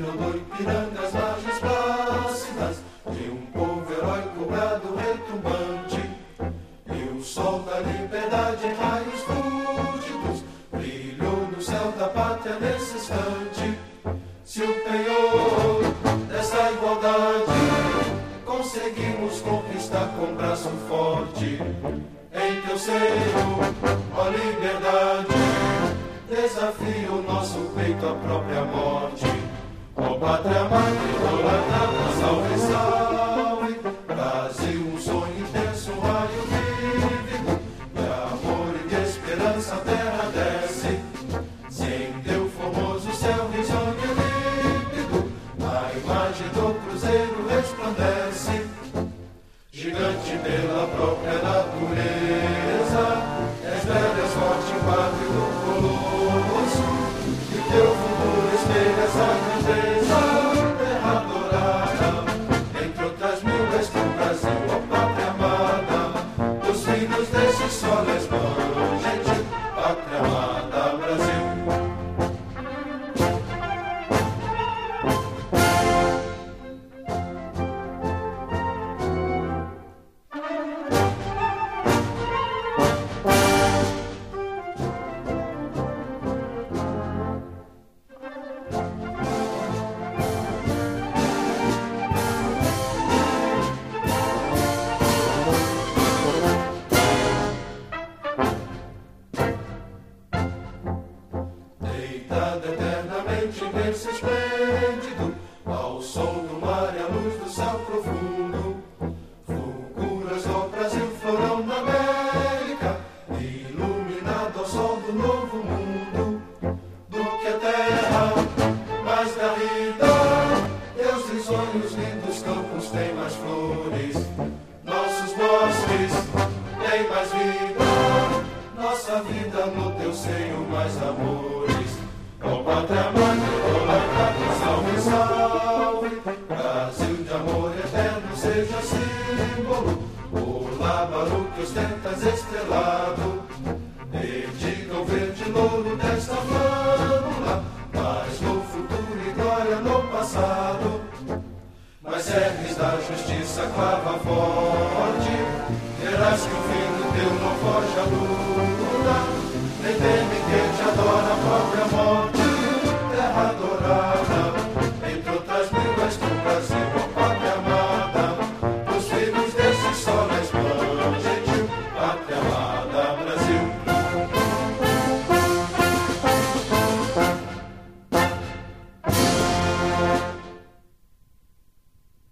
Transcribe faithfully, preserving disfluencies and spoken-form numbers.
Castelo do Ipiranga, as margens plácidas de um povo heróico, brado retumbante. E o sol da liberdade em raios fúlgidos brilhou no céu da pátria nesse instante. Se o penhor dessa igualdade conseguimos conquistar com braço forte, em teu seio, ó liberdade, desafia o nosso peito à própria morte. Ó pátria amada, idolatrada, salve, salve, Brasil, um sonho intenso, um raio vívido, de amor e de esperança a terra desce, sem teu formoso céu risonho e límpido, a imagem do cruzeiro resplandece, gigante pela própria natureza, és velho, és forte, pátrio do colosso, e o teu futuro espelha essa grandeza, terra adorada, entre outras mil és teu Brasil, ó pátria amada, dos filhos desse sol és gente, pátria amada, Brasil. Deitado eternamente em berço esplêndido, ao som do mar e à luz do céu profundo, fulguras do Brasil, florão na América, iluminado ao sol do novo mundo, do que a terra mais garrida, teus risonhos lindos campos têm mais flores, nossos bosques têm mais vida, nossa vida no teu seio mais amores. Ó pátria amada, idolatrada, salve, salve, Brasil de amor eterno seja símbolo, o lábaro que ostentas estrelado, dedica o verde louro desta flâmula, paz no futuro e glória no passado, mas serves da justiça clava forte, verás que o fim